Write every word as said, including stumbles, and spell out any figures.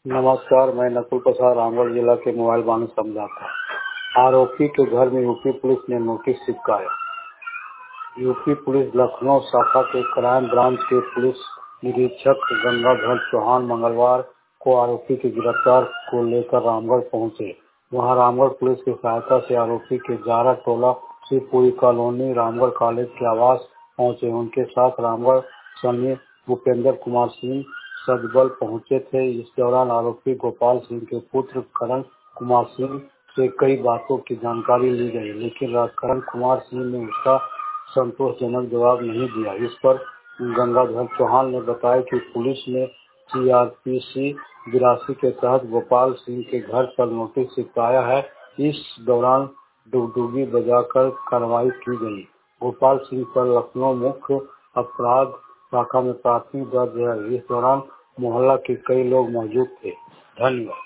नमस्कार, मैं नकुल प्रसाद रामगढ़ जिला के मोबाइल बानू समझाता। आरोपी के घर में यूपी पुलिस ने नोटिस चिपकाया। यूपी पुलिस लखनऊ शाखा के क्राइम ब्रांच के पुलिस निरीक्षक गंगाधर चौहान मंगलवार को आरोपी की गिरफ्तार को लेकर रामगढ़ पहुंचे। वहां रामगढ़ पुलिस की सहायता से आरोपी के जारा टोला शिवपुरी कॉलोनी रामगढ़ कॉलेज के आवास पहुंचे। उनके साथ रामगढ़ सनी भूपेंद्र कुमार सिंह सजबल पहुंचे थे। इस दौरान आरोपी गोपाल सिंह के पुत्र करण कुमार सिंह से कई बातों की जानकारी ली गई, लेकिन करण कुमार सिंह ने उसका संतोषजनक जवाब नहीं दिया। इस पर गंगाधर चौहान ने बताया कि पुलिस ने सीआरपीसी बिरासी के तहत गोपाल सिंह के घर पर नोटिस चिपकाया है। इस दौरान डुगडुगी बजाकर कार्रवाई की गई। गोपाल सिंह पर लखनऊ मुख्य अपराध शाखा में प्राथमिकी दर्ज है। इस दौरान मोहल्ला के कई लोग मौजूद थे। धन्यवाद।